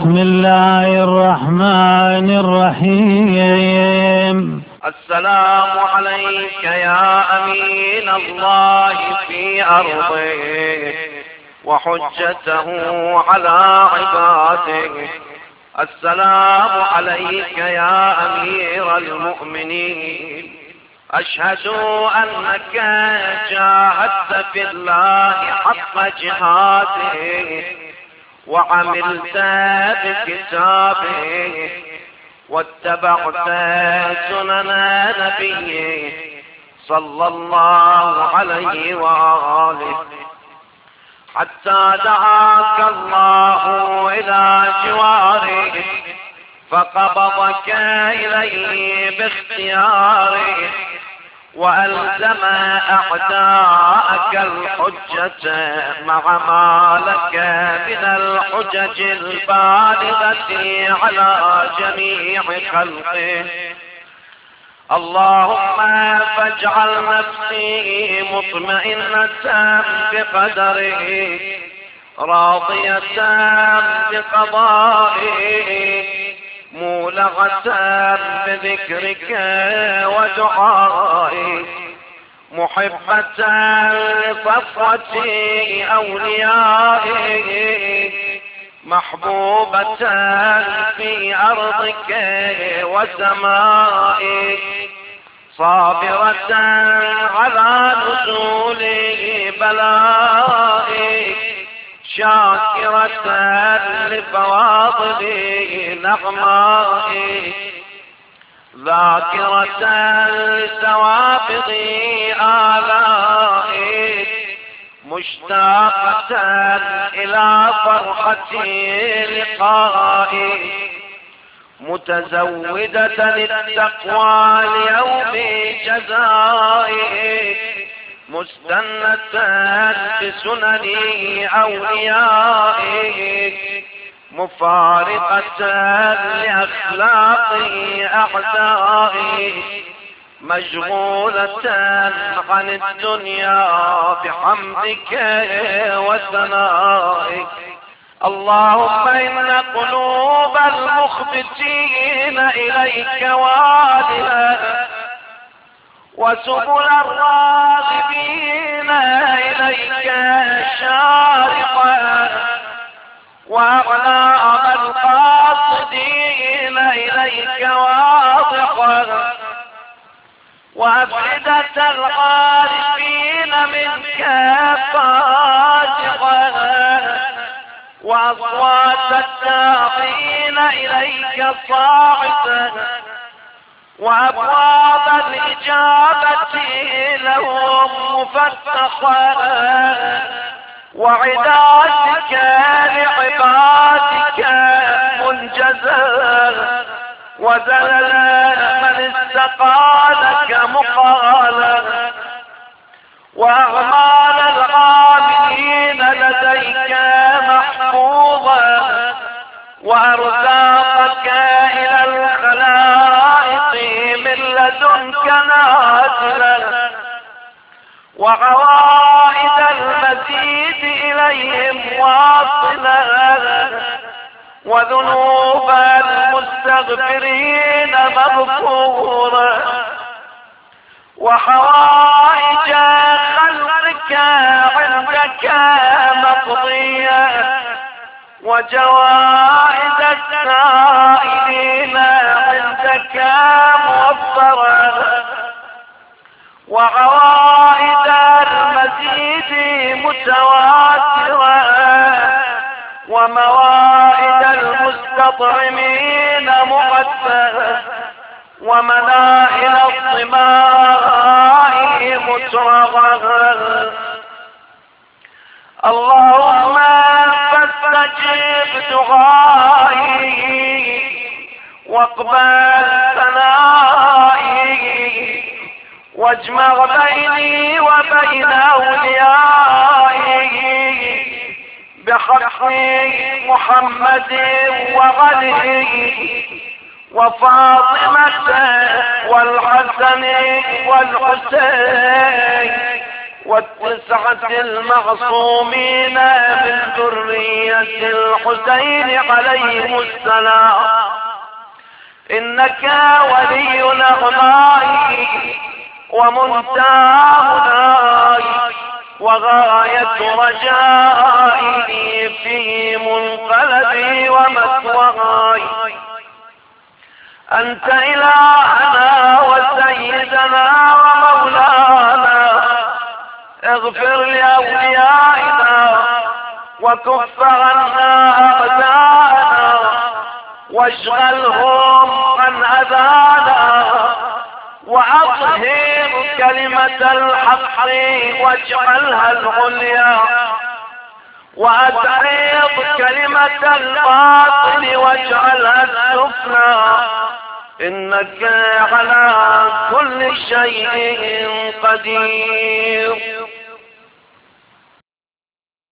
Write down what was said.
بسم الله الرحمن الرحيم. السلام عليك يا أمين الله في أرضه وحجته على عباده. السلام عليك يا أمير المؤمنين. أشهد أنك جاهدت في الله حق جهاده وعملت بكتابه واتبعت سنن نبيه صلى الله عليه وآله حتى دعاك الله إلى جواره فقبضك إليه باختياره وألزم أعداءك الحجة مع ما لك من الحجج البالغة على جميع خلقه. اللهم فاجعل نفسي مطمئنة بقدره راضية بقضائه مولغة بذكرك ودعائك محبة لصفوة أوليائك محبوبة في أرضك وسمائك صابرة على نزول بلائك شاكرة لفواضل نعمائك ذاكرة لسوابغ آلائك مشتاقة إلى فرحة لقائك متزودة للتقوى ليوم جزائك مستنة بسنن أوليائك مفارقة لأخلاق أعدائك مشغولة عن الدنيا بحمدك وثنائك. اللهم إن قلوب المخبتين إليك وادها وسبل الراغبين إليك شارقا وأعناق القاصدين إليك واضحا وأفئدة العارفين منك فاتحا وأصوات الداعين إليك صاعدا وأبواب الإجابة لهم مفتحا وعداتك لعبادك منجزا وذلل من استقالك مقالا وأعمال العاملين لديك محفوظا وأرزاقك إلى الخلائق من لدنك نازلا وعوائد المزيد إليهم واصلا وذنوب المستغفرين مغفورا وحوائج خلقك عندك مقضية وجوائز السائلين عندك موفرا وعوائد المزيد متواترة وموائد المستطعمين مقدرة ومنائل الطماء مترغة. اللهم فاستجب دعائي واقبل ثنائي واجمع بيني وبين أوليائي بحق محمد وعلي وفاطمة والحسن والحسين والتسعة المعصومين من ذرية الحسين عليهم السلام. إنك ولي نغمائي ومنتهى وغاية رجائي في منقلبي ومثواي. أنت إلهنا وسيدنا ومولانا، اغفر لأوليائنا وكف عنا أعداءنا واشغلهم عن أذانا، وأظهر كلمة الحق واجعلها العليا، وأدحض كلمة الباطل واجعلها السفلى، إنك على كل شيء قدير.